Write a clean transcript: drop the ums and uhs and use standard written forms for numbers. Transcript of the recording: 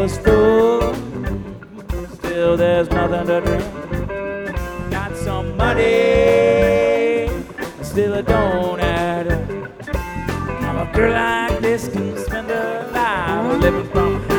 was full, still there's nothing to drink. Got some money, still I don't add up. How a girl like this can spend her life living from